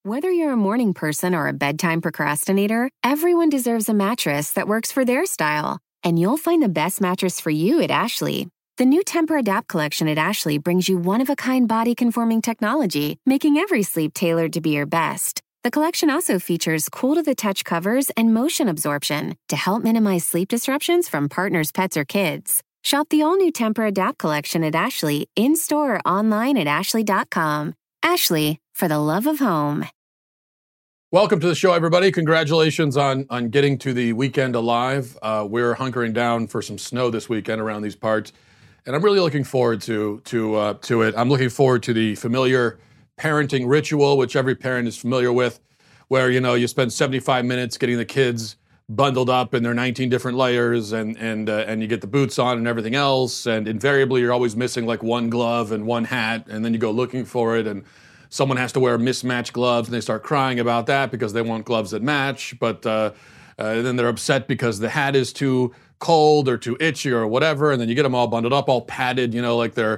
Whether you're a morning person or a bedtime procrastinator, everyone deserves a mattress that works for their style. And you'll find the best mattress for you at Ashley. The new Temper-Adapt collection at Ashley brings you one-of-a-kind body-conforming technology, making every sleep tailored to be your best. The collection also features cool-to-the-touch covers and motion absorption to help minimize sleep disruptions from partners, pets, or kids. Shop the all-new Temper-Adapt collection at Ashley, in-store or online at ashley.com. Ashley, for the love of home. Welcome to the show, everybody. Congratulations on getting to the weekend alive. We're hunkering down for some snow this weekend around these parts, and I'm really looking forward to it. I'm looking forward to the familiar parenting ritual, which every parent is familiar with, where you spend 75 minutes getting the kids bundled up in their 19 different layers, and you get the boots on and everything else, and invariably you're always missing like one glove and one hat, and then you go looking for it, and someone has to wear mismatched gloves, and they start crying about that because they want gloves that match, but then they're upset because the hat is too cold or too itchy or whatever, and then you get them all bundled up, all padded, like they're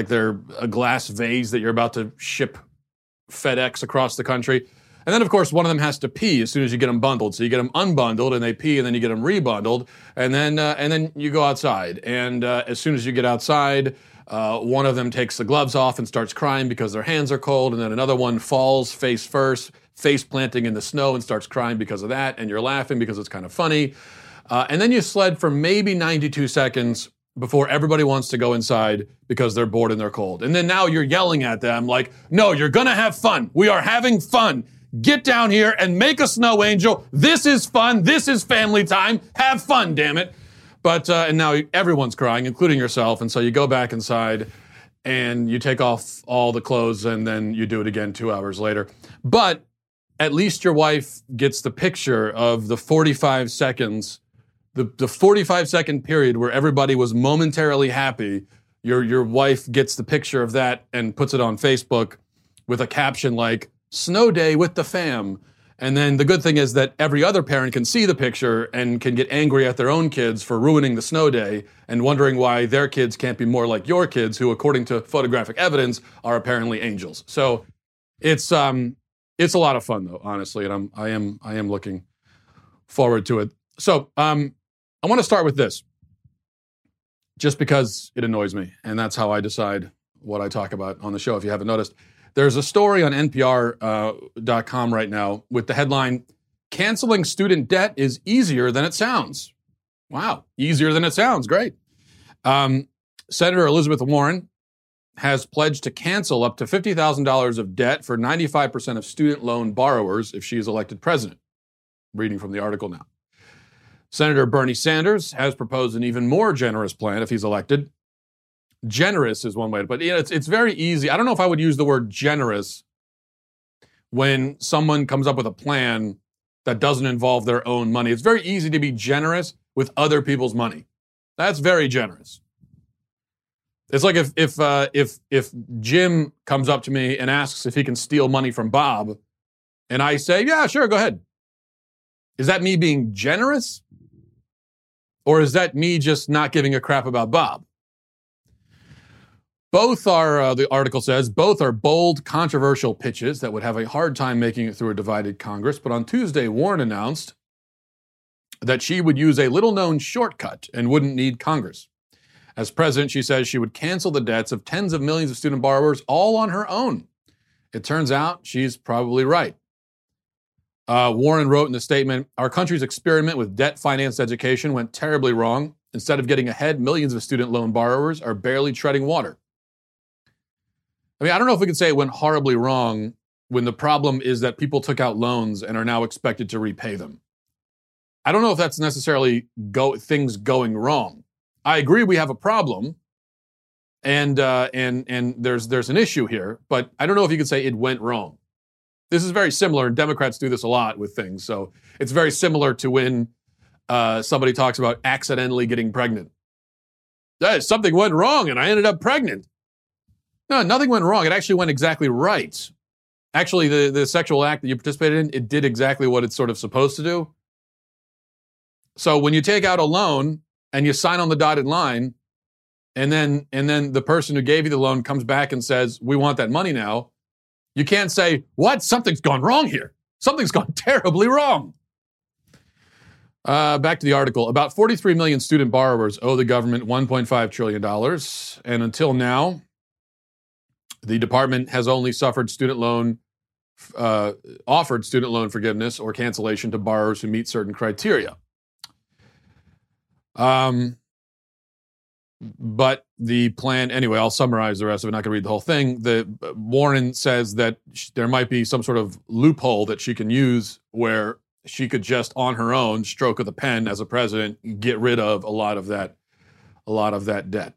a glass vase that you're about to ship FedEx across the country. And then, of course, one of them has to pee as soon as you get them bundled. So you get them unbundled, and they pee, and then you get them rebundled, and then you go outside. And as soon as you get outside, one of them takes the gloves off and starts crying because their hands are cold, and then another one falls face first, face planting in the snow, and starts crying because of that, and you're laughing because it's kind of funny. And then you sled for maybe 92 seconds before everybody wants to go inside because they're bored and they're cold. And then now you're yelling at them like, no, you're going to have fun. We are having fun. Get down here and make a snow angel. This is fun. This is family time. Have fun, damn it. But and now everyone's crying, including yourself. And so you go back inside and you take off all the clothes, and then you do it again 2 hours later. But at least your wife gets the picture of the 45 seconds, the 45-second period where everybody was momentarily happy. Your wife gets the picture of that and puts it on Facebook with a caption like, "Snow day with the fam." And then the good thing is that every other parent can see the picture and can get angry at their own kids for ruining the snow day and wondering why their kids can't be more like your kids, who, according to photographic evidence, are apparently angels. So it's a lot of fun, though, honestly, and I am looking forward to it. So I want to start with this, just because it annoys me, and that's how I decide what I talk about on the show, if you haven't noticed. There's a story on NPR.com right now with the headline, "Canceling student debt is easier than it sounds." Wow, easier than it sounds. Great. Senator Elizabeth Warren has pledged to cancel up to $50,000 of debt for 95% of student loan borrowers if she is elected president. Reading from the article now. Senator Bernie Sanders has proposed an even more generous plan if he's elected. Generous is one way to put it. It's very easy. I don't know if I would use the word generous when someone comes up with a plan that doesn't involve their own money. It's very easy to be generous with other people's money. That's very generous. It's like if Jim comes up to me and asks if he can steal money from Bob, and I say, "Yeah, sure, go ahead." Is that me being generous? Or is that me just not giving a crap about Bob? Both are, the article says, both are bold, controversial pitches that would have a hard time making it through a divided Congress. But on Tuesday, Warren announced that she would use a little-known shortcut and wouldn't need Congress. As president, she says she would cancel the debts of tens of millions of student borrowers all on her own. It turns out she's probably right. Warren wrote in a statement, "Our country's experiment with debt-financed education went terribly wrong. Instead of getting ahead, millions of student loan borrowers are barely treading water." I mean, I don't know if we could say it went horribly wrong when the problem is that people took out loans and are now expected to repay them. I don't know if that's necessarily things going wrong. I agree we have a problem, and there's an issue here, but I don't know if you could say it went wrong. This is very similar, and Democrats do this a lot with things, so it's very similar to when somebody talks about accidentally getting pregnant. Something went wrong and I ended up pregnant. No, nothing went wrong. It actually went exactly right. Actually, the sexual act that you participated in, it did exactly what it's sort of supposed to do. So when you take out a loan and you sign on the dotted line, and then the person who gave you the loan comes back and says, "We want that money now," You can't say, what? Something's gone wrong here. Something's gone terribly wrong. Back to the article. About 43 million student borrowers owe the government $1.5 trillion. And until now, the department has only offered student loan forgiveness or cancellation to borrowers who meet certain criteria. But the plan, anyway, I'll summarize the rest of it. I'm not going to read the whole thing. Warren says that there might be some sort of loophole that she can use where she could just on her own stroke of the pen as a president get rid of a lot of that debt.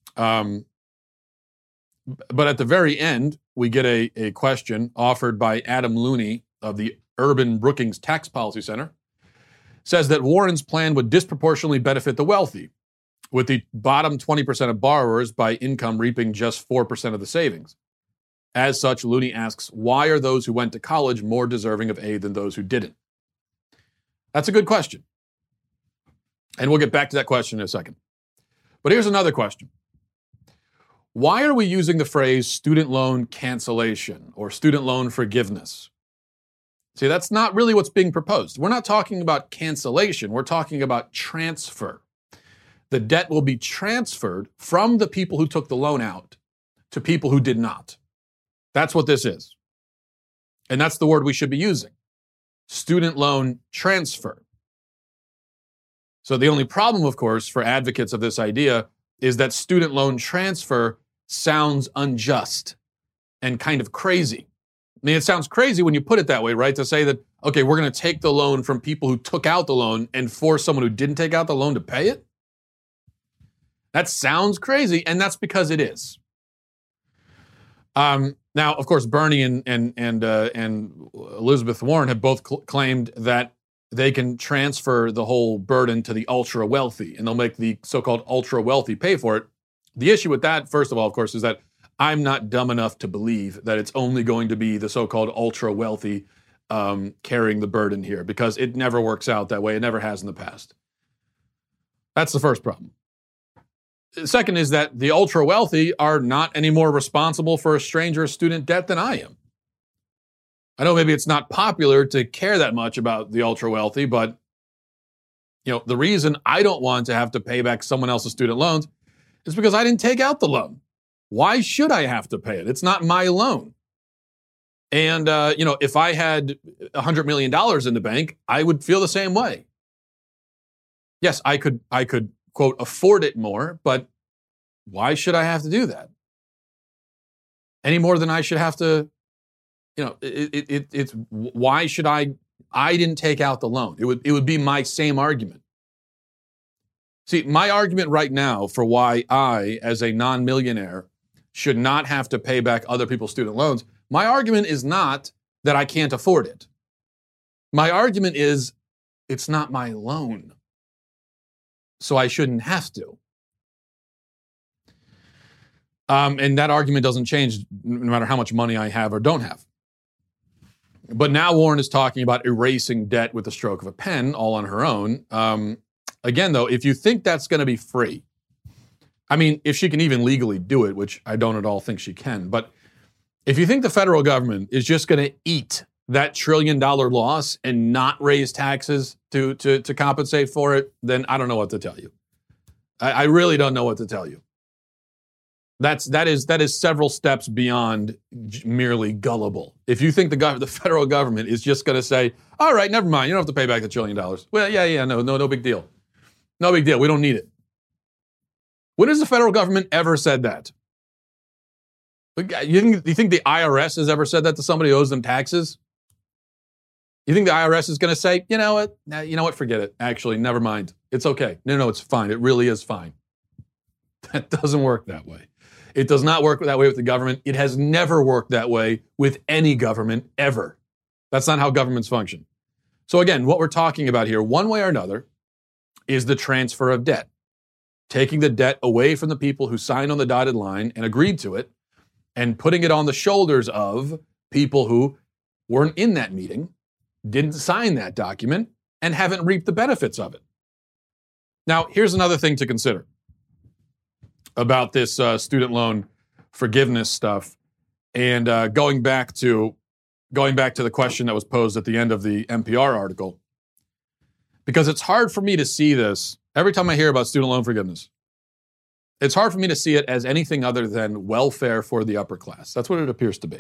But at the very end, we get a question offered by Adam Looney of the Urban Brookings Tax Policy Center. Says that Warren's plan would disproportionately benefit the wealthy, with the bottom 20% of borrowers by income reaping just 4% of the savings. As such, Looney asks, why are those who went to college more deserving of aid than those who didn't? That's a good question. And we'll get back to that question in a second. But here's another question. Why are we using the phrase student loan cancellation or student loan forgiveness? See, that's not really what's being proposed. We're not talking about cancellation. We're talking about transfer. The debt will be transferred from the people who took the loan out to people who did not. That's what this is. And that's the word we should be using. Student loan transfer. So the only problem, of course, for advocates of this idea is that student loan transfer sounds unjust and kind of crazy. I mean, it sounds crazy when you put it that way, right? To say that, okay, we're going to take the loan from people who took out the loan and force someone who didn't take out the loan to pay it? That sounds crazy, and that's because it is. Now, of course, Bernie and Elizabeth Warren have both claimed that they can transfer the whole burden to the ultra wealthy, and they'll make the so-called ultra wealthy pay for it. The issue with that, first of all, of course, is that I'm not dumb enough to believe that it's only going to be the so-called ultra wealthy carrying the burden here, because it never works out that way. It never has in the past. That's the first problem. The second is that the ultra wealthy are not any more responsible for a stranger's student debt than I am. I know maybe it's not popular to care that much about the ultra wealthy, but the reason I don't want to have to pay back someone else's student loans is because I didn't take out the loan. Why should I have to pay it? It's not my loan. And if I had $100 million in the bank, I would feel the same way. Yes, I could quote, afford it more, but why should I have to do that? Any more than I should have to, it's why should I didn't take out the loan. It would be my same argument. See, my argument right now for why I, as a non-millionaire, should not have to pay back other people's student loans, my argument is not that I can't afford it. My argument is it's not my loan, so I shouldn't have to. And that argument doesn't change no matter how much money I have or don't have. But now Warren is talking about erasing debt with the stroke of a pen, all on her own. Again, though, if you think that's going to be free, I mean, if she can even legally do it, which I don't at all think she can, but if you think the federal government is just going to eat that $1 trillion loss and not raise taxes to compensate for it, then I don't know what to tell you. I really don't know what to tell you. That is several steps beyond merely gullible. If you think the federal government is just going to say, all right, never mind, you don't have to pay back the $1 trillion. Well, no big deal. No big deal. We don't need it. When has the federal government ever said that? You think the IRS has ever said that to somebody who owes them taxes? You think the IRS is going to say, you know what, forget it. Actually, never mind. It's okay. No, it's fine. It really is fine. That doesn't work that way. It does not work that way with the government. It has never worked that way with any government ever. That's not how governments function. So again, what we're talking about here, one way or another, is the transfer of debt. Taking the debt away from the people who signed on the dotted line and agreed to it, and putting it on the shoulders of people who weren't in that meeting, didn't sign that document, and haven't reaped the benefits of it. Now, here's another thing to consider about this student loan forgiveness stuff. And going back to the question that was posed at the end of the NPR article, because it's hard for me to see this every time I hear about student loan forgiveness. It's hard for me to see it as anything other than welfare for the upper class. That's what it appears to be.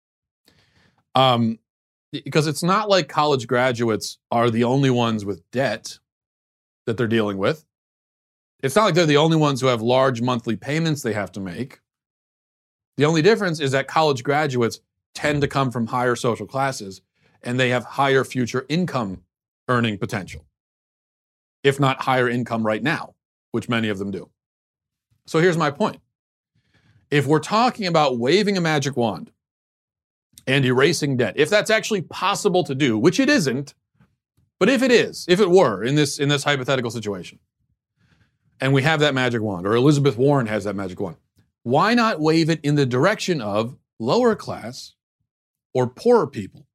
Because it's not like college graduates are the only ones with debt that they're dealing with. It's not like they're the only ones who have large monthly payments they have to make. The only difference is that college graduates tend to come from higher social classes and they have higher future income earning potential, if not higher income right now, which many of them do. So here's my point. If we're talking about waving a magic wand and erasing debt, if that's actually possible to do, which it isn't, but if it were in this hypothetical situation, and we have that magic wand, or Elizabeth Warren has that magic wand, why not wave it in the direction of lower class or poorer people?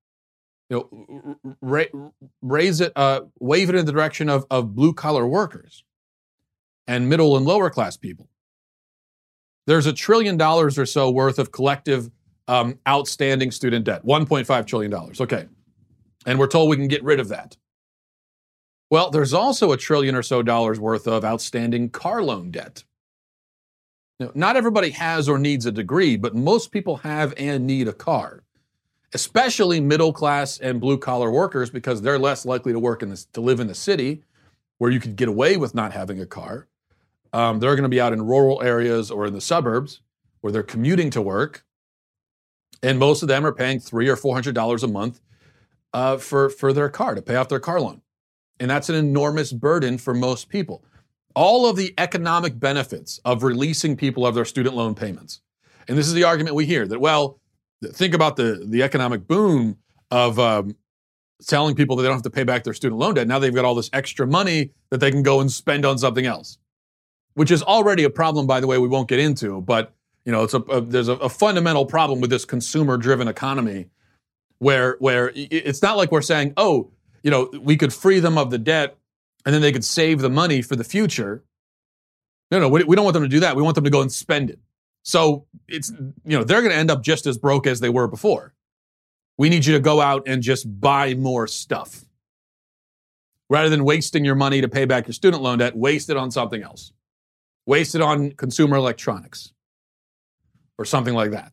Wave it in the direction of blue collar workers and middle and lower class people. There's $1 trillion or so worth of collective outstanding student debt, $1.5 trillion. Okay. And we're told we can get rid of that. Well, there's also $1 trillion or so worth of outstanding car loan debt. Now, not everybody has or needs a degree, but most people have and need a car, especially middle class and blue collar workers, because they're less likely to live in the city where you could get away with not having a car. They're going to be out in rural areas or in the suburbs where they're commuting to work. And most of them are paying $300 or $400 a month for their car, to pay off their car loan. And that's an enormous burden for most people. All of the economic benefits of releasing people of their student loan payments. And this is the argument we hear that, well, think about the economic boom of telling people that they don't have to pay back their student loan debt. Now they've got all this extra money that they can go and spend on something else, which is already a problem, by the way, we won't get into. But there's a fundamental problem with this consumer-driven economy where it's not like we're saying, we could free them of the debt and then they could save the money for the future. No, we don't want them to do that. We want them to go and spend it. So they're going to end up just as broke as they were before. We need you to go out and just buy more stuff. Rather than wasting your money to pay back your student loan debt, waste it on something else. Waste it on consumer electronics or something like that.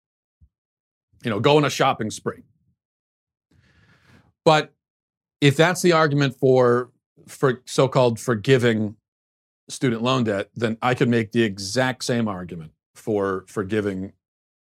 Go on a shopping spree. But if that's the argument for so-called forgiving student loan debt, then I could make the exact same argument for forgiving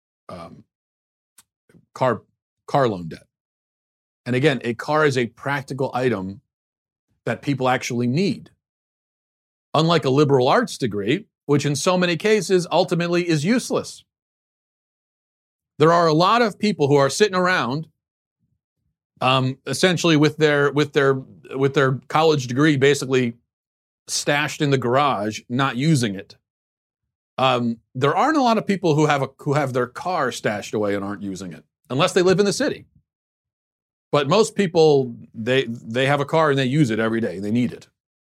car loan debt. And again, a car is a practical item that people actually need. Unlike a liberal arts degree, which in so many cases ultimately is useless. There are a lot of people who are sitting around essentially with their college degree basically stashed in the garage, not using it. There aren't a lot of people who have their car stashed away and aren't using it, unless they live in the city. But most people, they have a car and they use it every day. They need it.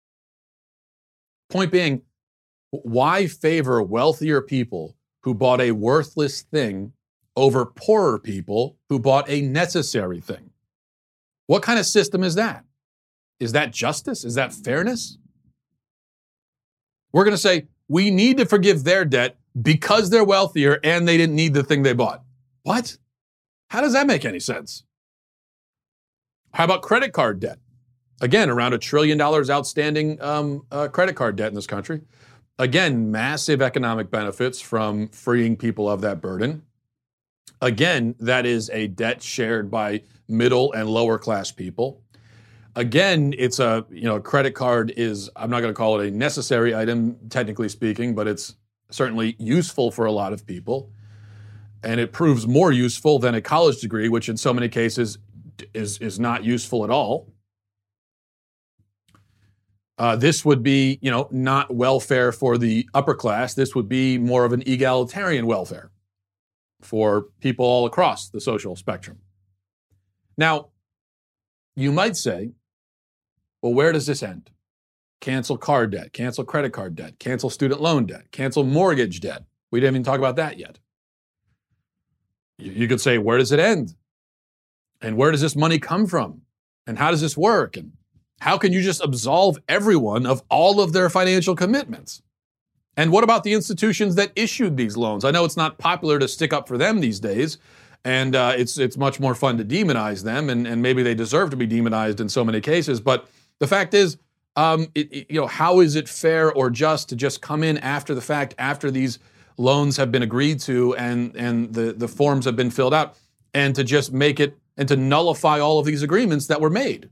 Point being, why favor wealthier people who bought a worthless thing over poorer people who bought a necessary thing? What kind of system is that? Is that justice? Is that fairness? We're going to say, we need to forgive their debt because they're wealthier and they didn't need the thing they bought. What? How does that make any sense? How about credit card debt? Again, around $1 trillion outstanding credit card debt in this country. Again, massive economic benefits from freeing people of that burden. Again, that is a debt shared by middle and lower class people. Again, it's a credit card is, I'm not going to call it a necessary item, technically speaking, but it's certainly useful for a lot of people. And it proves more useful than a college degree, which in so many cases is not useful at all. This would be, not welfare for the upper class. This would be more of an egalitarian welfare for people all across the social spectrum. Now, you might say, well, where does this end? Cancel car debt, cancel credit card debt, cancel student loan debt, cancel mortgage debt. We didn't even talk about that yet. You could say, where does it end? And where does this money come from? And how does this work? And how can you just absolve everyone of all of their financial commitments? And what about the institutions that issued these loans? I know it's not popular to stick up for them these days, and it's much more fun to demonize them, and maybe they deserve to be demonized in so many cases. But the fact is, how is it fair or just to just come in after the fact, after these loans have been agreed to and the forms have been filled out, and to just make it and to nullify all of these agreements that were made?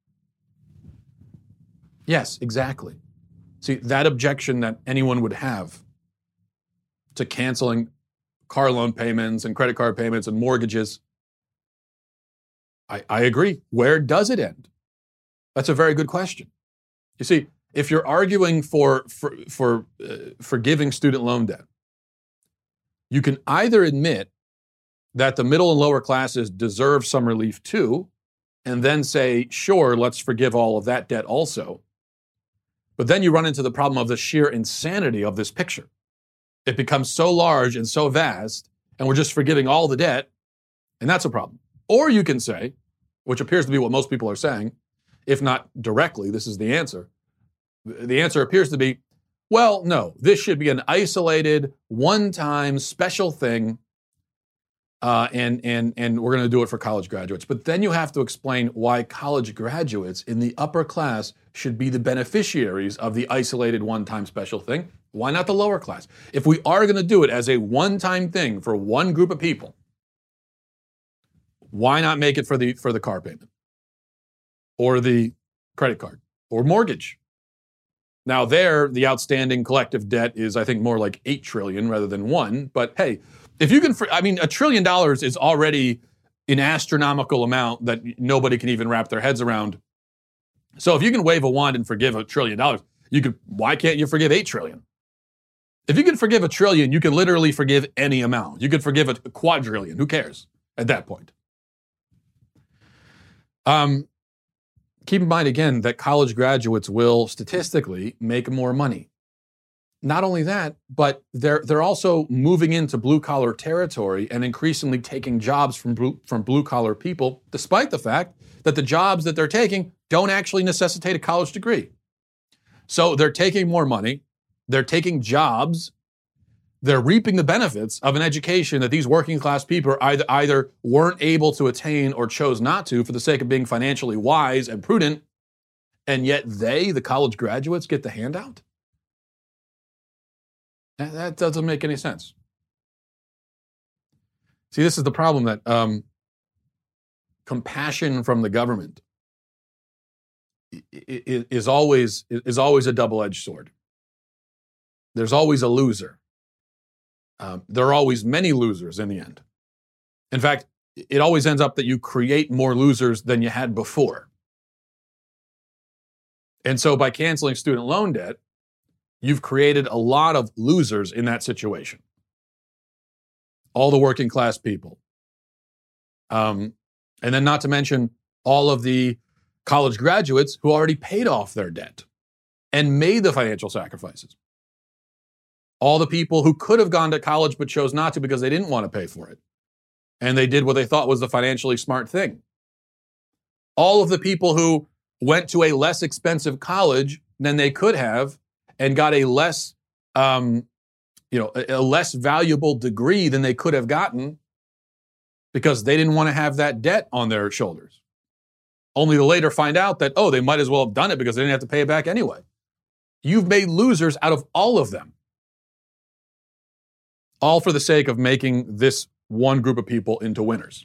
Yes, exactly. See, that objection that anyone would have to canceling car loan payments and credit card payments and mortgages, I agree. Where does it end? That's a very good question. You see, if you're arguing for forgiving student loan debt, you can either admit that the middle and lower classes deserve some relief too, and then say, sure, let's forgive all of that debt also. But then you run into the problem of the sheer insanity of this picture. It becomes so large and so vast, and we're just forgiving all the debt, and that's a problem. Or you can say, which appears to be what most people are saying, if not directly, this is the answer. The answer appears to be, well, no, this should be an isolated, one-time, special thing, and we're going to do it for college graduates. But then you have to explain why college graduates in the upper class should be the beneficiaries of the isolated, one-time, special thing. Why not the lower class? If we are going to do it as a one-time thing for one group of people, why not make it for the car payment or the credit card or mortgage? Now there, the outstanding collective debt is, I think, more like 8 trillion rather than 1. But hey, if you can, $1 trillion is already an astronomical amount that nobody can even wrap their heads around. So if you can wave a wand and forgive $1 trillion, why can't you forgive 8 trillion? If you can forgive $1 trillion, you can literally forgive any amount. You could forgive a quadrillion. Who cares at that point? Keep in mind, again, that college graduates will statistically make more money. Not only that, but they're also moving into blue-collar territory and increasingly taking jobs from blue-collar people, despite the fact that the jobs that they're taking don't actually necessitate a college degree. So they're taking more money, they're taking jobs, they're reaping the benefits of an education that these working-class people either weren't able to attain or chose not to for the sake of being financially wise and prudent, and yet they, the college graduates, get the handout? That doesn't make any sense. See, this is the problem, that compassion from the government is always a double-edged sword. There's always a loser. There are always many losers in the end. In fact, it always ends up that you create more losers than you had before. And so by canceling student loan debt, you've created a lot of losers in that situation. All the working class people. And then not to mention all of the college graduates who already paid off their debt and made the financial sacrifices. All the people who could have gone to college but chose not to because they didn't want to pay for it. And they did what they thought was the financially smart thing. All of the people who went to a less expensive college than they could have and got a less, a less valuable degree than they could have gotten because they didn't want to have that debt on their shoulders. Only to later find out that, they might as well have done it because they didn't have to pay it back anyway. You've made losers out of all of them. All for the sake of making this one group of people into winners.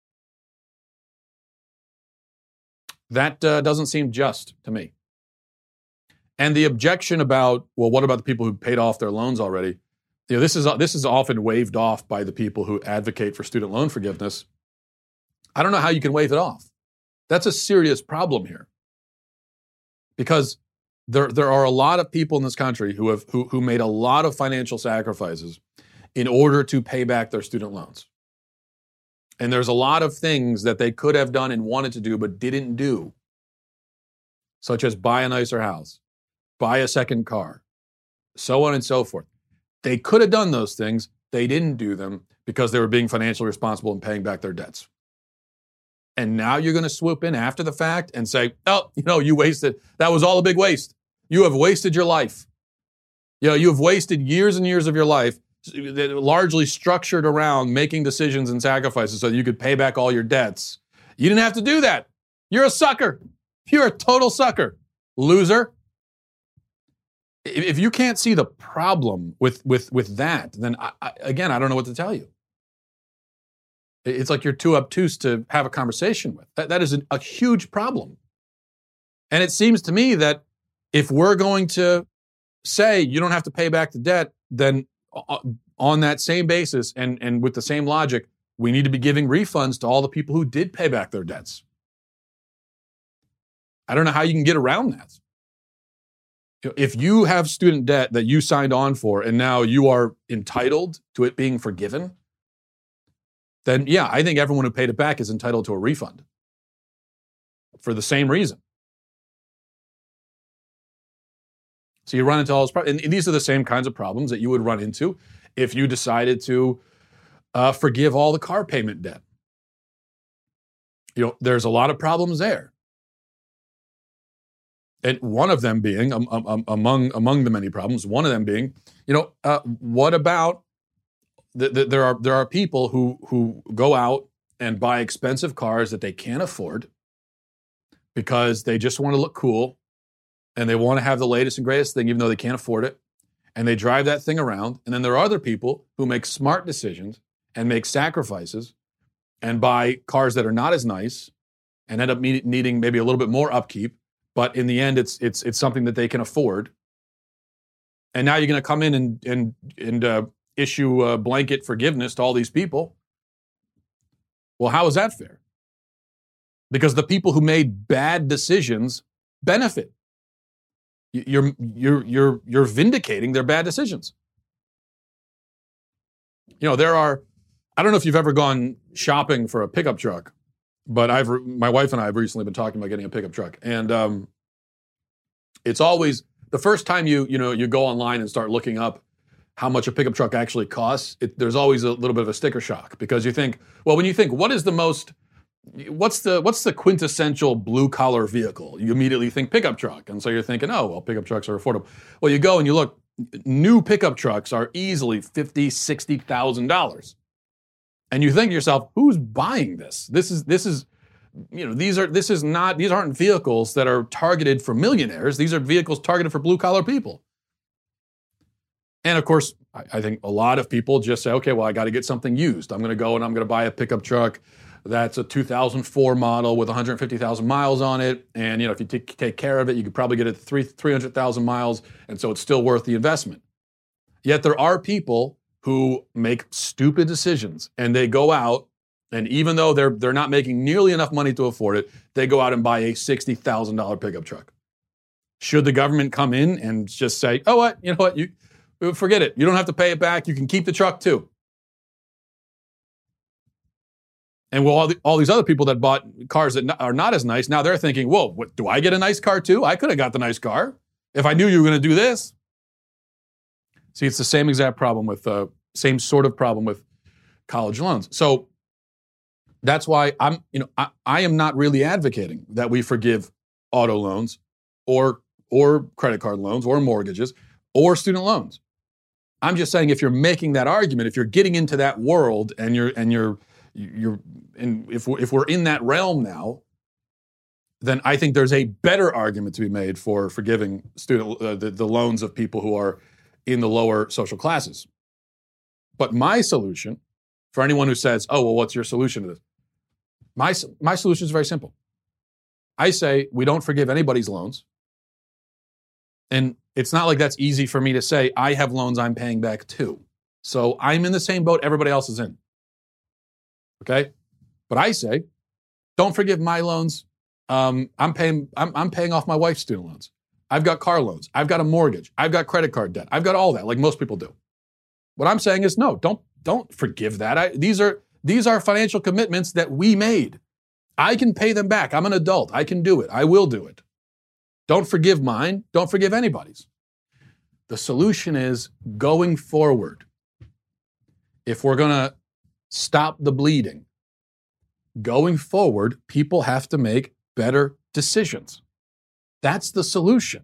That doesn't seem just to me. And the objection about, well, what about the people who paid off their loans already? This is often waved off by the people who advocate for student loan forgiveness. I don't know how you can wave it off. That's a serious problem here. Because there are a lot of people in this country who made a lot of financial sacrifices in order to pay back their student loans. And there's a lot of things that they could have done and wanted to do but didn't do, such as buy a nicer house, buy a second car, so on and so forth. They could have done those things. They didn't do them because they were being financially responsible and paying back their debts. And now you're going to swoop in after the fact and say, oh, you wasted. That was all a big waste. You have wasted your life. You have wasted years and years of your life largely structured around making decisions and sacrifices so that you could pay back all your debts. You didn't have to do that. You're a sucker. You're a total sucker. Loser. If you can't see the problem with that, then I don't know what to tell you. It's like you're too obtuse to have a conversation with. That is a huge problem. And it seems to me that if we're going to say you don't have to pay back the debt, then on that same basis and with the same logic, we need to be giving refunds to all the people who did pay back their debts. I don't know how you can get around that. If you have student debt that you signed on for and now you are entitled to it being forgiven, then yeah, I think everyone who paid it back is entitled to a refund for the same reason. So you run into all those problems. And these are the same kinds of problems that you would run into if you decided to forgive all the car payment debt. There's a lot of problems there. And one of them being, among the many problems, one of them being, what about, there are people who go out and buy expensive cars that they can't afford because they just want to look cool and they want to have the latest and greatest thing even though they can't afford it. And they drive that thing around. And then there are other people who make smart decisions and make sacrifices and buy cars that are not as nice and end up needing maybe a little bit more upkeep. But in the end, it's something that they can afford. And now you're going to come in and issue a blanket forgiveness to all these people. Well, how is that fair? Because the people who made bad decisions benefit. You're vindicating their bad decisions. There are. I don't know if you've ever gone shopping for a pickup truck. But my wife and I have recently been talking about getting a pickup truck, and it's always the first time you go online and start looking up how much a pickup truck actually costs. There's always a little bit of a sticker shock because you think, well, when you think what's the quintessential blue collar vehicle, you immediately think pickup truck, and so you're thinking, oh well, pickup trucks are affordable. Well, you go and you look, new pickup trucks are easily $50,000-$60,000. And you think to yourself, who's buying this? These aren't vehicles that are targeted for millionaires. These are vehicles targeted for blue collar people. And of course, I think a lot of people just say, okay, well, I got to get something used. I'm going to go and I'm going to buy a pickup truck that's a 2004 model with 150,000 miles on it. And if you take care of it, you could probably get it 300,000 miles. And so it's still worth the investment. Yet there are people who make stupid decisions and they go out and even though they're not making nearly enough money to afford it, they go out and buy a $60,000 pickup truck. Should the government come in and just say, oh, what? You know what? You forget it. You don't have to pay it back. You can keep the truck too. And well, all these other people that bought cars that are not as nice, now they're thinking, whoa, what, do I get a nice car too? I could have got the nice car if I knew you were going to do this. See, it's the same exact problem with, same sort of problem with college loans. So that's why I am not really advocating that we forgive auto loans or credit card loans or mortgages or student loans. I'm just saying if you're making that argument, if you're getting into that world and if we're in that realm now, then I think there's a better argument to be made for forgiving the loans of people who are in the lower social classes. But my solution, for anyone who says, oh, well, what's your solution to this? My solution is very simple. I say we don't forgive anybody's loans. And it's not like that's easy for me to say. I have loans I'm paying back too. So I'm in the same boat everybody else is in. Okay? But I say, don't forgive my loans. I'm paying off my wife's student loans. I've got car loans. I've got a mortgage. I've got credit card debt. I've got all that, like most people do. What I'm saying is, no, don't forgive that. These are financial commitments that we made. I can pay them back. I'm an adult. I can do it. I will do it. Don't forgive mine. Don't forgive anybody's. The solution is going forward. if we're going to stop the bleeding, going forward, people have to make better decisions. That's the solution.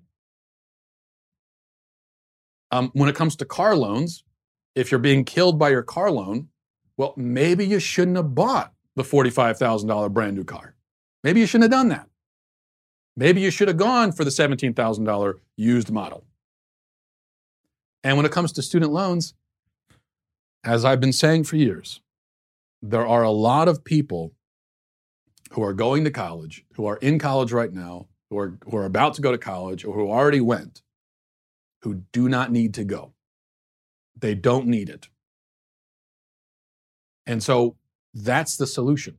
When it comes to car loans, if you're being killed by your car loan, well, maybe you shouldn't have bought the $45,000 brand new car. Maybe you shouldn't have done that. Maybe you should have gone for the $17,000 used model. And when it comes to student loans, as I've been saying for years, there are a lot of people who are going to college, who are in college right now, who are about to go to college, or who already went, who do not need to go. They don't need it. And so that's the solution.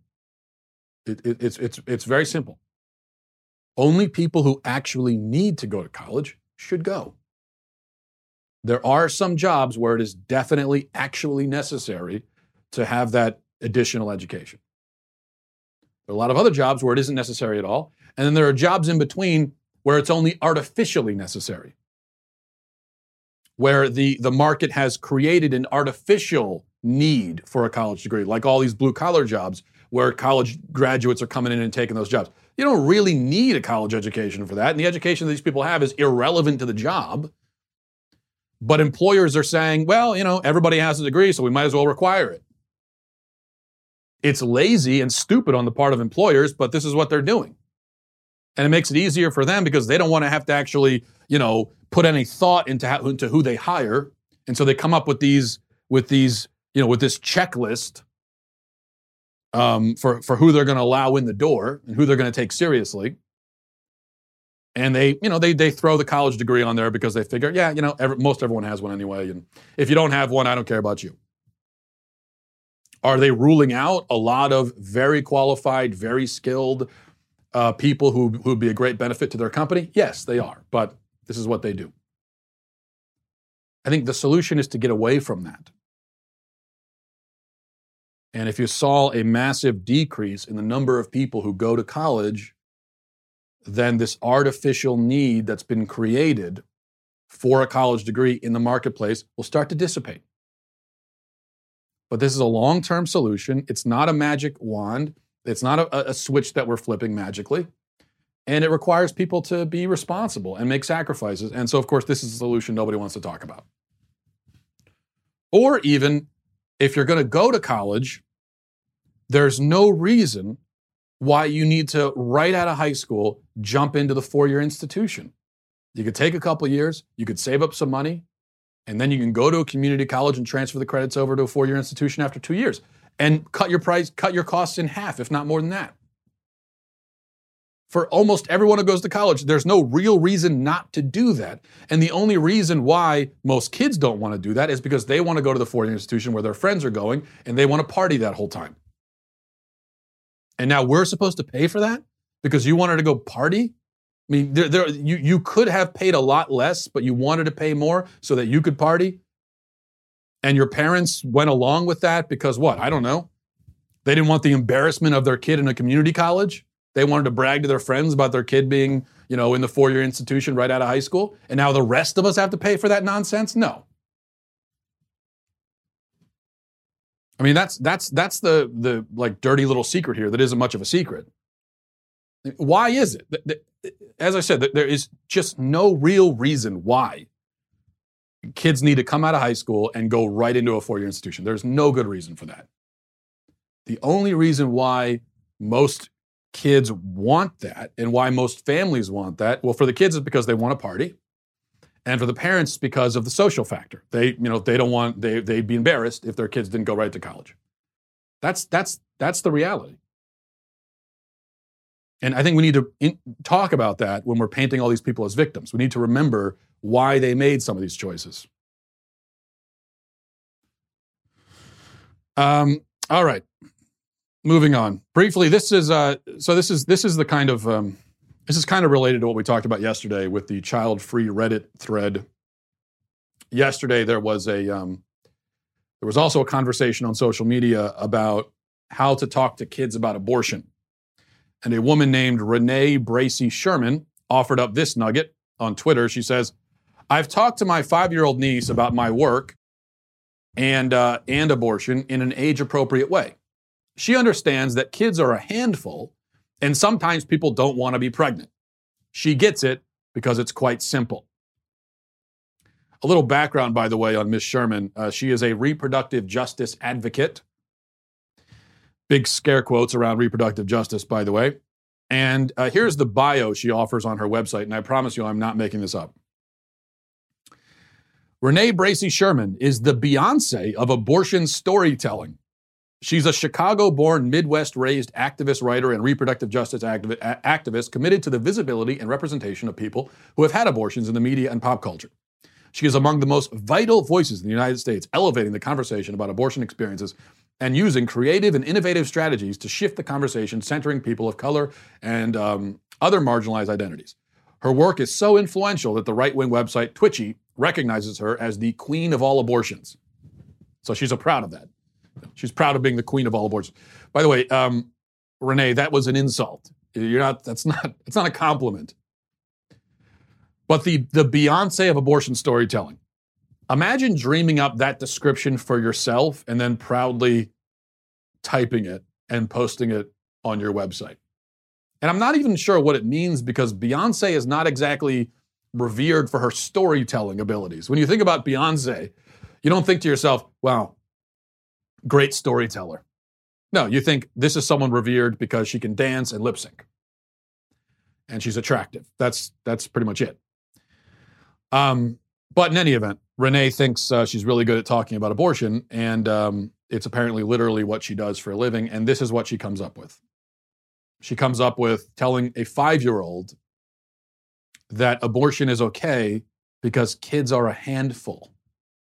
It's very simple. Only people who actually need to go to college should go. There are some jobs where it is definitely actually necessary to have that additional education. There are a lot of other jobs where it isn't necessary at all. And then there are jobs in between where it's only artificially necessary, where the market has created an artificial need for a college degree, like all these blue-collar jobs where college graduates are coming in and taking those jobs. You don't really need a college education for that, and the education that these people have is irrelevant to the job. But employers are saying, well, everybody has a degree, so we might as well require it. It's lazy and stupid on the part of employers, but this is what they're doing. And it makes it easier for them because they don't want to have to actually, put any thought into who they hire. And so they come up with this checklist for who they're going to allow in the door and who they're going to take seriously. And they throw the college degree on there because they figure, most everyone has one anyway. And if you don't have one, I don't care about you. Are they ruling out a lot of very qualified, very skilled people who'd be a great benefit to their company? Yes, they are. But this is what they do. I think the solution is to get away from that. And if you saw a massive decrease in the number of people who go to college, then this artificial need that's been created for a college degree in the marketplace will start to dissipate. But this is a long-term solution. It's not a magic wand. It's not a switch that we're flipping magically. And it requires people to be responsible and make sacrifices. And so, of course, this is a solution nobody wants to talk about. Or even, if you're going to go to college, there's no reason why you need to, right out of high school, jump into the four-year institution. You could take a couple years, you could save up some money, and then you can go to a community college and transfer the credits over to a four-year institution after 2 years and cut your costs in half, if not more than that. For almost everyone who goes to college, there's no real reason not to do that. And the only reason why most kids don't want to do that is because they want to go to the four-year institution where their friends are going and they want to party that whole time. And now we're supposed to pay for that because you wanted to go party? I mean, you could have paid a lot less, but you wanted to pay more so that you could party. And your parents went along with that because what? I don't know. They didn't want the embarrassment of their kid in a community college. They wanted to brag to their friends about their kid being, in the four-year institution right out of high school. And now the rest of us have to pay for that nonsense? No. I mean, that's the like dirty little secret here that isn't much of a secret. Why is it? As I said, there is just no real reason why kids need to come out of high school and go right into a four-year institution. There's no good reason for that. The only reason why most kids want that and why most families want that, well, for the kids, it's because they want to party. And for the parents, because of the social factor. They'd be embarrassed if their kids didn't go right to college. That's the reality. And I think we need to talk about that when we're painting all these people as victims. We need to remember why they made some of these choices. All right, moving on. Briefly, this is kind of related to what we talked about yesterday with the child-free Reddit thread. Yesterday, there was also a conversation on social media about how to talk to kids about abortion. And a woman named Renee Bracy Sherman offered up this nugget on Twitter. She says, "I've talked to my 5-year-old niece about my work and abortion in an age-appropriate way. She understands that kids are a handful, and sometimes people don't want to be pregnant. She gets it because it's quite simple. A little background, by the way, on Ms. Sherman. She is a reproductive justice advocate. Big scare quotes around reproductive justice, by the way. And here's the bio she offers on her website, and I promise you I'm not making this up. Renee Bracey Sherman is the Beyonce of abortion storytelling. She's a Chicago-born, Midwest-raised activist, writer, and reproductive justice activist committed to the visibility and representation of people who have had abortions in the media and pop culture. She is among the most vital voices in the United States, elevating the conversation about abortion experiences and using creative and innovative strategies to shift the conversation, centering people of color and other marginalized identities. Her work is so influential that the right-wing website Twitchy recognizes her as the queen of all abortions. So she's proud of that. She's proud of being the queen of all abortions. By the way, Renee, that was an insult. It's not a compliment. But the Beyonce of abortion storytelling. Imagine dreaming up that description for yourself and then proudly typing it and posting it on your website. And I'm not even sure what it means because Beyonce is not exactly revered for her storytelling abilities. When you think about Beyonce, you don't think to yourself, wow, great storyteller. No, you think this is someone revered because she can dance and lip sync. And she's attractive. That's pretty much it. But in any event, Renee thinks she's really good at talking about abortion, and it's apparently literally what she does for a living, and this is what she comes up with. She comes up with telling a 5-year-old that abortion is okay because kids are a handful.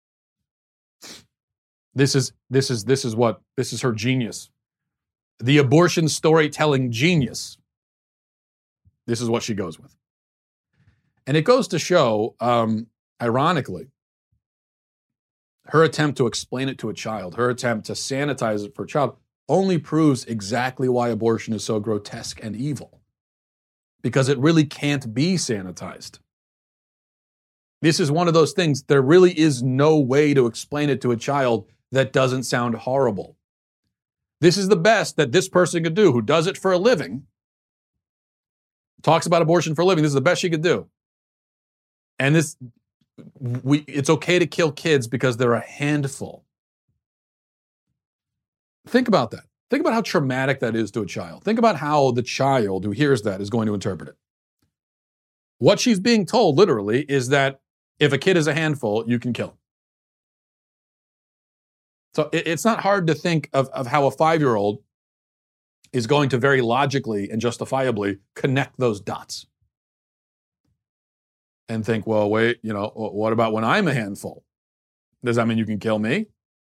This is her genius. The abortion storytelling genius. This is what she goes with. And it goes to show, ironically, her attempt to explain it to a child, her attempt to sanitize it for a child, only proves exactly why abortion is so grotesque and evil. Because it really can't be sanitized. This is one of those things, there really is no way to explain it to a child that doesn't sound horrible. This is the best that this person could do, who does it for a living, talks about abortion for a living. This is the best she could do. And it's okay to kill kids because they're a handful. Think about that. Think about how traumatic that is to a child. Think about how the child who hears that is going to interpret it. What she's being told, literally, is that if a kid is a handful, you can kill him. So it's not hard to think of how a 5-year-old is going to very logically and justifiably connect those dots. And think, well, wait, what about when I'm a handful? Does that mean you can kill me?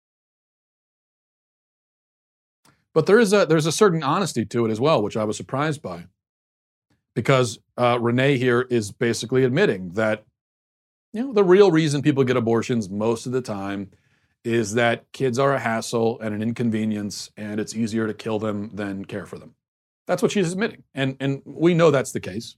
But there's a certain honesty to it as well, which I was surprised by. Because Renee here is basically admitting that, the real reason people get abortions most of the time is that kids are a hassle and an inconvenience, and it's easier to kill them than care for them. That's what she's admitting. And we know that's the case.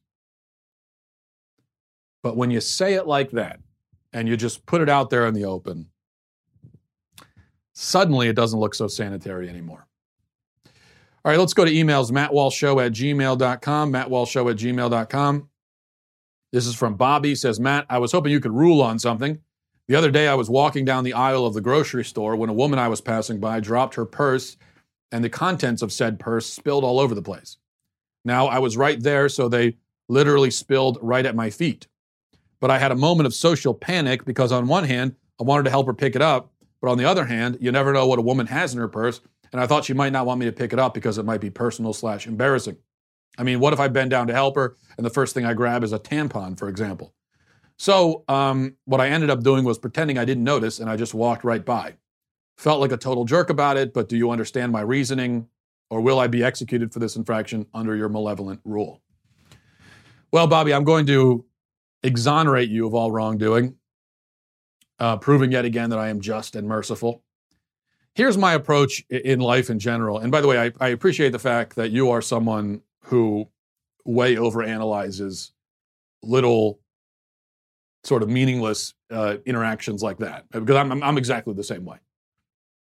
But when you say it like that, and you just put it out there in the open, suddenly it doesn't look so sanitary anymore. All right, let's go to emails. MattWalshShow@gmail.com. MattWalshShow@gmail.com. This is from Bobby. He says, Matt, I was hoping you could rule on something. The other day I was walking down the aisle of the grocery store when a woman I was passing by dropped her purse, and the contents of said purse spilled all over the place. Now, I was right there, so they literally spilled right at my feet. But I had a moment of social panic because on one hand, I wanted to help her pick it up, but on the other hand, you never know what a woman has in her purse, and I thought she might not want me to pick it up because it might be personal/embarrassing. I mean, what if I bend down to help her and the first thing I grab is a tampon, for example? So what I ended up doing was pretending I didn't notice, and I just walked right by. Felt like a total jerk about it, but do you understand my reasoning, or will I be executed for this infraction under your malevolent rule? Well, Bobby, I'm going to exonerate you of all wrongdoing, proving yet again that I am just and merciful. Here's my approach in life in general. And by the way, I appreciate the fact that you are someone who way overanalyzes little sort of meaningless interactions like that, because I'm exactly the same way.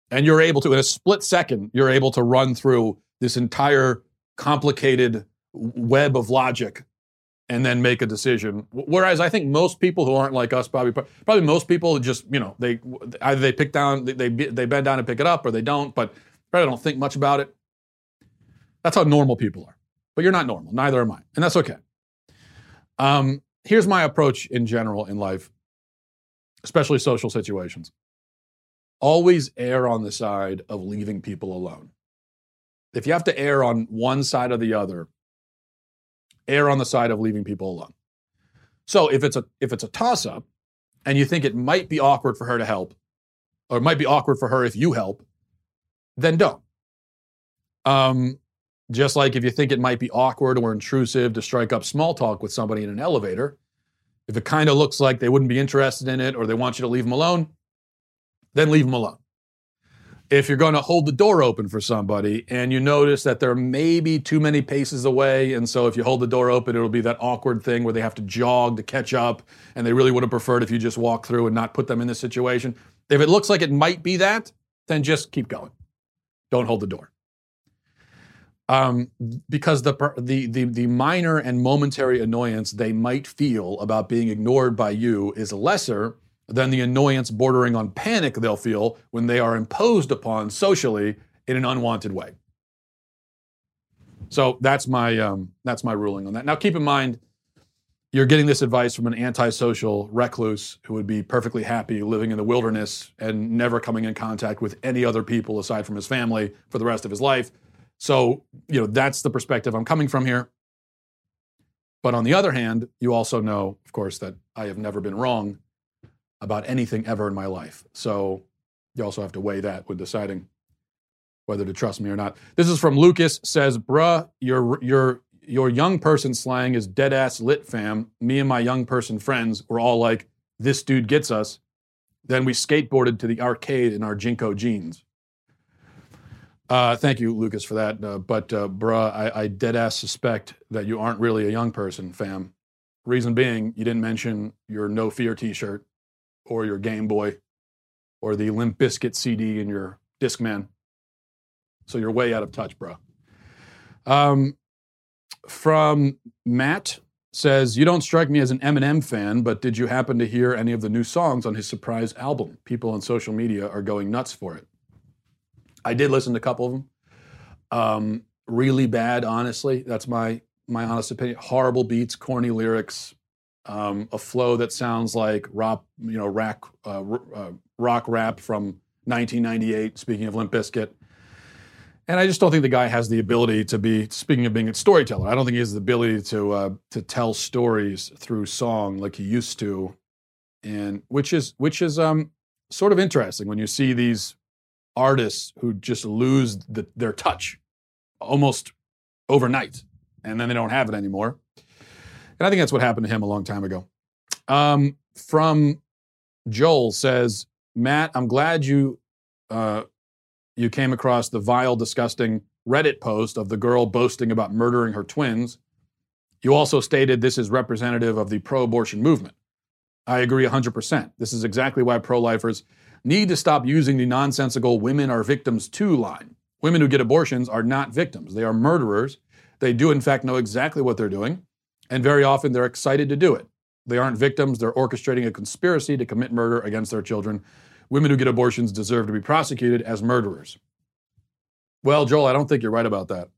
And you're able to, in a split second, you're able to run through this entire complicated web of logic and then make a decision. Whereas I think most people who aren't like us, probably most people just, they either they pick down, they bend down and pick it up, or they don't, but probably don't think much about it. That's how normal people are. But you're not normal. Neither am I. And that's okay. Here's my approach in general in life, especially social situations. Always err on the side of leaving people alone. If you have to err on one side or the other, err on the side of leaving people alone. So if it's a toss-up and you think it might be awkward for her to help, or it might be awkward for her if you help, then don't. Just like if you think it might be awkward or intrusive to strike up small talk with somebody in an elevator, if it kind of looks like they wouldn't be interested in it or they want you to leave them alone, then leave them alone. If you're going to hold the door open for somebody and you notice that they're maybe too many paces away, and so if you hold the door open, it'll be that awkward thing where they have to jog to catch up, and they really would have preferred if you just walk through and not put them in this situation. If it looks like it might be that, then just keep going. Don't hold the door. Because the minor and momentary annoyance they might feel about being ignored by you is lesser than the annoyance bordering on panic they'll feel when they are imposed upon socially in an unwanted way. So that's my ruling on that. Now keep in mind, you're getting this advice from an antisocial recluse who would be perfectly happy living in the wilderness and never coming in contact with any other people aside from his family for the rest of his life. So, that's the perspective I'm coming from here. But on the other hand, you also know, of course, that I have never been wrong about anything ever in my life. So you also have to weigh that when deciding whether to trust me or not. This is from Lucas, says, bruh, your young person slang is dead ass lit, fam. Me and my young person friends were all like, this dude gets us. Then we skateboarded to the arcade in our Jinko jeans. Thank you, Lucas, for that. But bruh, I dead ass suspect that you aren't really a young person, fam. Reason being, you didn't mention your No Fear t-shirt or your Game Boy or the Limp Bizkit CD in your Discman. So you're way out of touch, bro. From Matt, says, you don't strike me as an Eminem fan, but did you happen to hear any of the new songs on his surprise album? People on social media are going nuts for it. I did listen to a couple of them. Really bad, honestly. That's my honest opinion. Horrible beats, corny lyrics, a flow that sounds like rock rap from 1998, speaking of Limp Bizkit. And I just don't think the guy has the ability to be, speaking of being a storyteller, I don't think he has the ability to tell stories through song like he used to. And which is sort of interesting when you see these artists who just lose their touch almost overnight, and then they don't have it anymore. And I think that's what happened to him a long time ago. From Joel, says, Matt, I'm glad you came across the vile, disgusting Reddit post of the girl boasting about murdering her twins. You also stated this is representative of the pro-abortion movement. I agree 100%. This is exactly why pro-lifers need to stop using the nonsensical women are victims too line. Women who get abortions are not victims. They are murderers. They do, in fact, know exactly what they're doing, and very often they're excited to do it. They aren't victims. They're orchestrating a conspiracy to commit murder against their children. Women who get abortions deserve to be prosecuted as murderers. Well, Joel, I don't think you're right about that.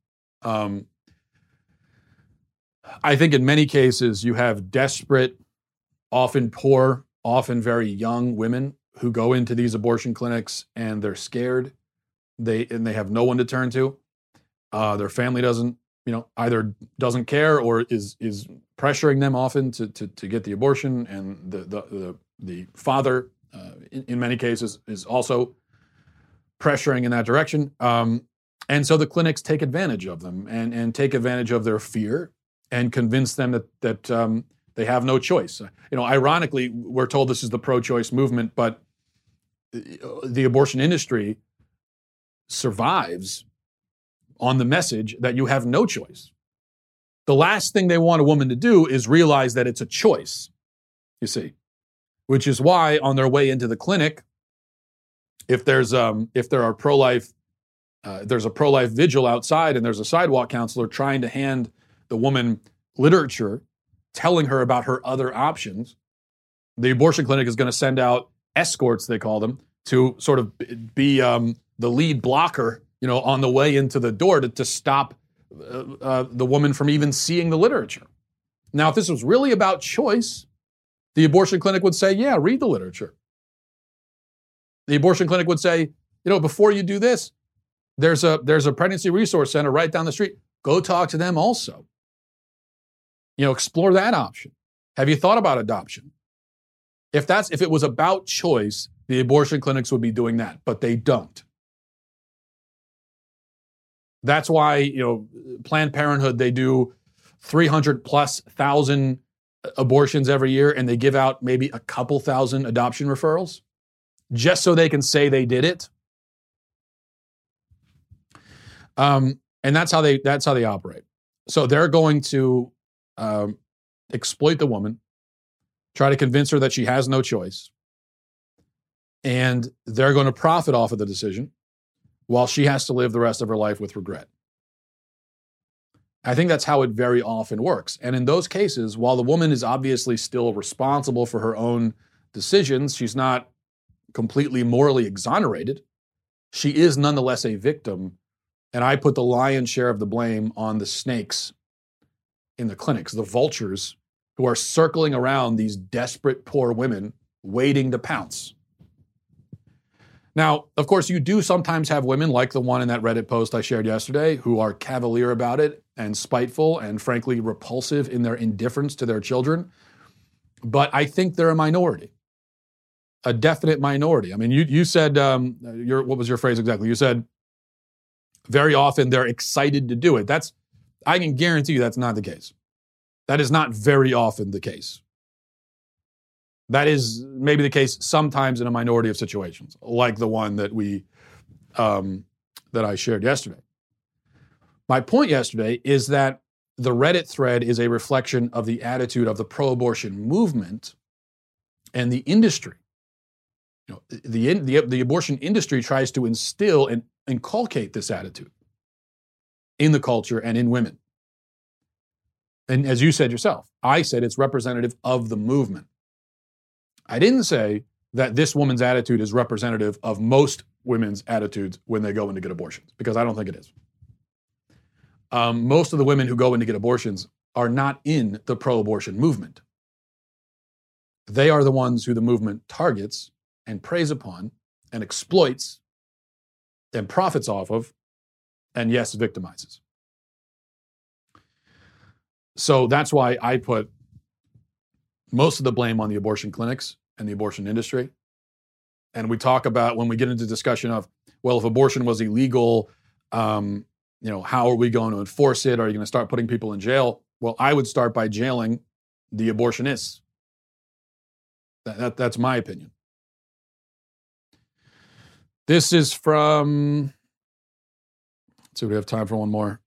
I think in many cases you have desperate, often poor, often very young women who go into these abortion clinics and they're scared. They have no one to turn to. Their family doesn't, either doesn't care or is pressuring them often to get the abortion, and the father, in many cases, is also pressuring in that direction. And so the clinics take advantage of them and take advantage of their fear and convince them that they have no choice. Ironically, we're told this is the pro-choice movement, but the abortion industry survives on the message that you have no choice. The last thing they want a woman to do is realize that it's a choice, you see, which is why on their way into the clinic, if there are pro-life, there's a pro-life vigil outside and there's a sidewalk counselor trying to hand the woman literature, telling her about her other options, the abortion clinic is going to send out escorts, they call them, to sort of be the lead blocker, on the way into the door to stop the woman from even seeing the literature. Now, if this was really about choice, the abortion clinic would say, yeah, read the literature. The abortion clinic would say, before you do this, there's a pregnancy resource center right down the street. Go talk to them also. Explore that option. Have you thought about adoption? If it was about choice, the abortion clinics would be doing that, but they don't. That's why, Planned Parenthood, they do 300,000+ abortions every year, and they give out maybe a couple thousand adoption referrals just so they can say they did it. And that's how they operate. So they're going to exploit the woman, try to convince her that she has no choice, and they're going to profit off of the decision while she has to live the rest of her life with regret. I think that's how it very often works. And in those cases, while the woman is obviously still responsible for her own decisions, she's not completely morally exonerated, she is nonetheless a victim. And I put the lion's share of the blame on the snakes in the clinics, the vultures who are circling around these desperate poor women waiting to pounce. Now, of course, you do sometimes have women like the one in that Reddit post I shared yesterday who are cavalier about it and spiteful and frankly repulsive in their indifference to their children. But I think they're a minority, a definite minority. I mean, you said, what was your phrase exactly? You said, very often they're excited to do it. I can guarantee you that's not the case. That is not very often the case. That is maybe the case sometimes in a minority of situations, like the one that I shared yesterday. My point yesterday is that the Reddit thread is a reflection of the attitude of the pro-abortion movement and the industry. The abortion industry tries to instill and inculcate this attitude in the culture and in women. And as you said yourself, I said it's representative of the movement. I didn't say that this woman's attitude is representative of most women's attitudes when they go in to get abortions, because I don't think it is. Most of the women who go in to get abortions are not in the pro-abortion movement. They are the ones who the movement targets and preys upon and exploits and profits off of, and yes, victimizes. So that's why I put most of the blame on the abortion clinics and the abortion industry. And we talk about, when we get into discussion of, well, if abortion was illegal, how are we going to enforce it? Are you going to start putting people in jail? Well, I would start by jailing the abortionists. That's my opinion. This is from, let's see, we have time for one more.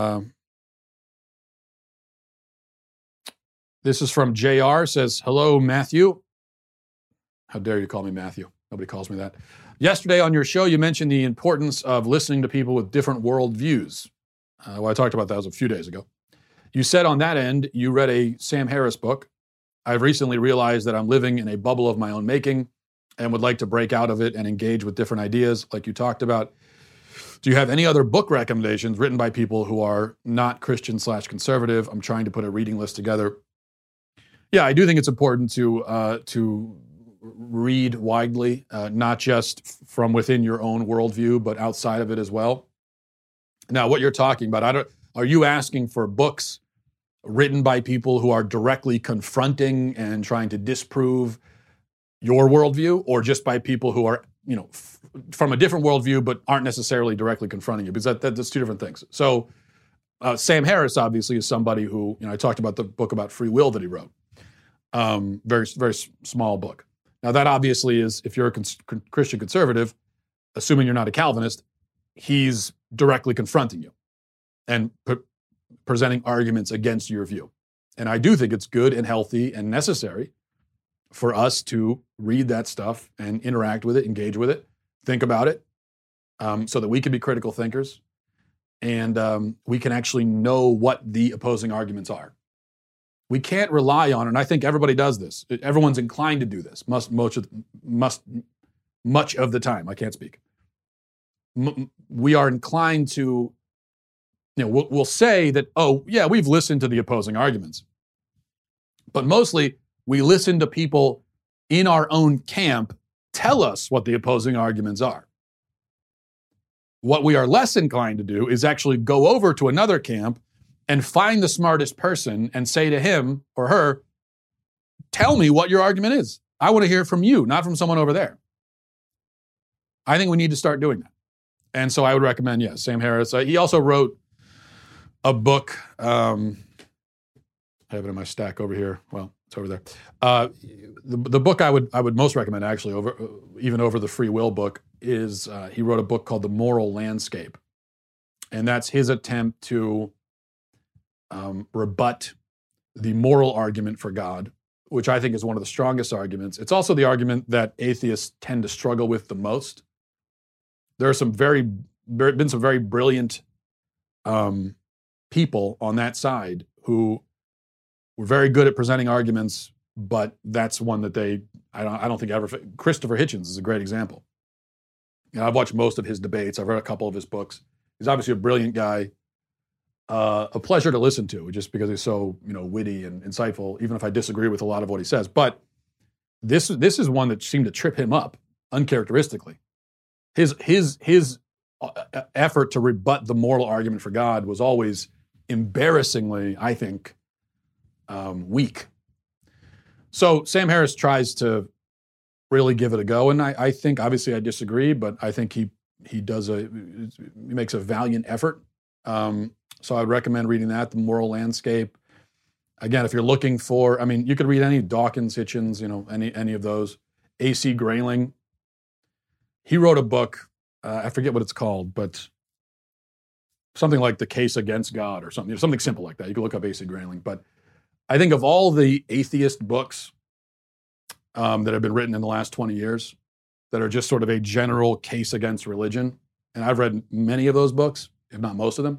This is from JR, says, hello, Matthew. How dare you call me Matthew? Nobody calls me that. Yesterday on your show, you mentioned the importance of listening to people with different worldviews. I talked about that was a few days ago. You said on that end, you read a Sam Harris book. I've recently realized that I'm living in a bubble of my own making and would like to break out of it and engage with different ideas like you talked about. Do you have any other book recommendations written by people who are not Christian/conservative? I'm trying to put a reading list together. Yeah, I do think it's important to read widely, not just from within your own worldview, but outside of it as well. Now, what you're talking about, are you asking for books written by people who are directly confronting and trying to disprove your worldview, or just by people who are, from a different worldview, but aren't necessarily directly confronting you? Because that's two different things. So Sam Harris, obviously, is somebody who, I talked about the book about free will that he wrote. Very, very small book. Now, that obviously is, if you're a Christian conservative, assuming you're not a Calvinist, he's directly confronting you and presenting arguments against your view. And I do think it's good and healthy and necessary for us to read that stuff and interact with it, engage with it, think about it, so that we can be critical thinkers, and we can actually know what the opposing arguments are. We can't rely on, and I think everybody does this. Everyone's inclined to do this. Much of the time. I can't speak. We are inclined to, we'll say that, oh yeah, we've listened to the opposing arguments, but mostly we listen to people in our own camp tell us what the opposing arguments are. What we are less inclined to do is actually go over to another camp and find the smartest person and say to him or her, tell me what your argument is. I want to hear from you, not from someone over there. I think we need to start doing that. And so I would recommend, Sam Harris. He also wrote a book. I have it in my stack over here. Well, it's over there. The book I would most recommend, actually, over the free will book, is he wrote a book called The Moral Landscape. And that's his attempt to rebut the moral argument for God, which I think is one of the strongest arguments. It's also the argument that atheists tend to struggle with the most. There are been some very brilliant people on that side who were very good at presenting arguments, but that's one that I don't think ever. Christopher Hitchens is a great example. I've watched most of his debates. I've read a couple of his books. He's obviously a brilliant guy. A pleasure to listen to, just because he's so witty and insightful, even if I disagree with a lot of what he says. But this is one that seemed to trip him up uncharacteristically. His effort to rebut the moral argument for God was always embarrassingly, I think, weak. So Sam Harris tries to really give it a go, and I think, obviously I disagree, but I think he makes a valiant effort. So I'd recommend reading that, The Moral Landscape. Again, if you're looking for, you could read any Dawkins, Hitchens, any of those. A.C. Grayling. He wrote a book, I forget what it's called, but something like The Case Against God or something simple like that. You can look up A.C. Grayling. But I think of all the atheist books that have been written in the last 20 years that are just sort of a general case against religion, and I've read many of those books, if not most of them,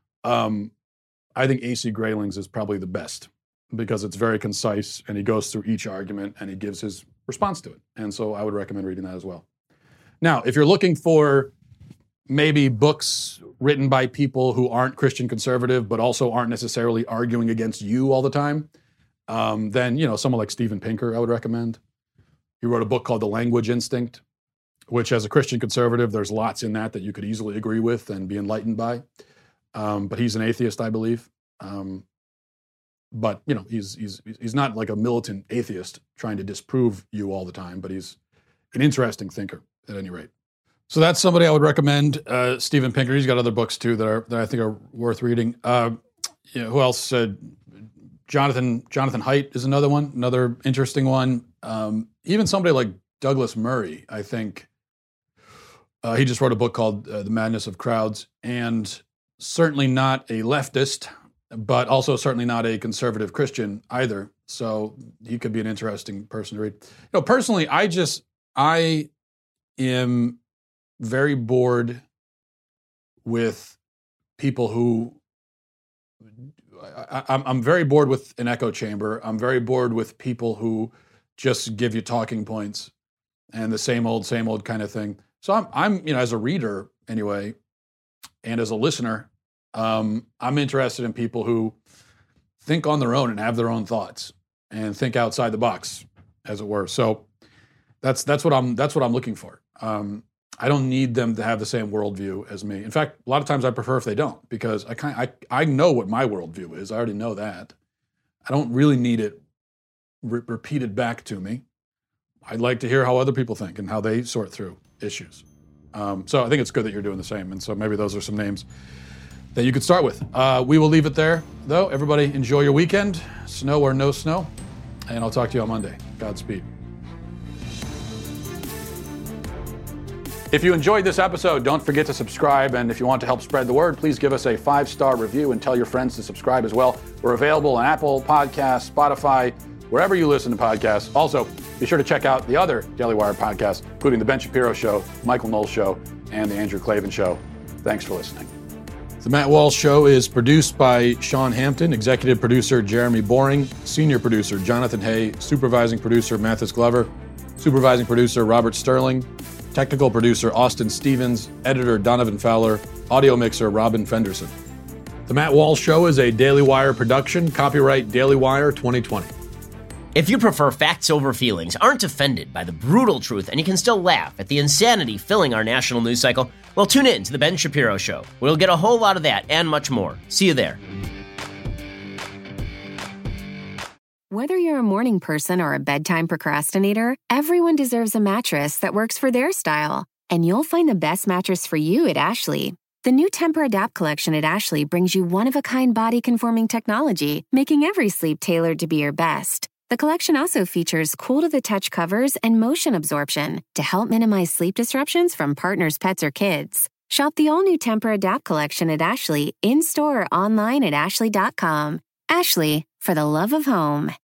I think A.C. Grayling's is probably the best because it's very concise and he goes through each argument and he gives his response to it. And so I would recommend reading that as well. Now, if you're looking for maybe books written by people who aren't Christian conservative but also aren't necessarily arguing against you all the time, then someone like Steven Pinker I would recommend. He wrote a book called The Language Instinct, which as a Christian conservative, there's lots in that you could easily agree with and be enlightened by. But he's an atheist, I believe. But he's not like a militant atheist trying to disprove you all the time, but he's an interesting thinker at any rate. So that's somebody I would recommend, Steven Pinker. He's got other books too that I think are worth reading. Who else? Jonathan Haidt is another interesting one. Even somebody like Douglas Murray, I think. He just wrote a book called The Madness of Crowds, and certainly not a leftist, but also certainly not a conservative Christian either. So he could be an interesting person to read. Personally, I am very bored with people who, I'm very bored with an echo chamber. I'm very bored with people who just give you talking points and the same old kind of thing. So I'm as a reader anyway, and as a listener, I'm interested in people who think on their own and have their own thoughts and think outside the box, as it were. So that's what I'm looking for. I don't need them to have the same worldview as me. In fact, a lot of times I prefer if they don't, because I know what my worldview is. I already know that. I don't really need it repeated back to me. I'd like to hear how other people think and how they sort through issues. So I think it's good that you're doing the same. And so maybe those are some names that you could start with. We will leave it there, though. Everybody enjoy your weekend, snow or no snow, and I'll talk to you on Monday. Godspeed. If you enjoyed this episode, don't forget to subscribe. And if you want to help spread the word, please give us a 5-star review and tell your friends to subscribe as well. We're available on Apple Podcasts, Spotify, wherever you listen to podcasts. Also, Be sure to check out the other Daily Wire podcasts, including The Ben Shapiro Show, Michael Knowles Show, and The Andrew Klavan Show. Thanks for listening. The Matt Walsh Show is produced by Sean Hampton, executive producer Jeremy Boring, senior producer Jonathan Hay, supervising producer Mathis Glover, supervising producer Robert Sterling, technical producer Austin Stevens, editor Donovan Fowler, audio mixer Robin Fenderson. The Matt Walsh Show is a Daily Wire production, copyright Daily Wire 2020. If you prefer facts over feelings, aren't offended by the brutal truth, and you can still laugh at the insanity filling our national news cycle, well, tune in to The Ben Shapiro Show. We'll get a whole lot of that and much more. See you there. Whether you're a morning person or a bedtime procrastinator, everyone deserves a mattress that works for their style. And you'll find the best mattress for you at Ashley. The new Tempur-Adapt collection at Ashley brings you one-of-a-kind body-conforming technology, making every sleep tailored to be your best. The collection also features cool-to-the-touch covers and motion absorption to help minimize sleep disruptions from partners, pets, or kids. Shop the all-new Tempur-Adapt collection at Ashley, in-store or online at ashley.com. Ashley, for the love of home.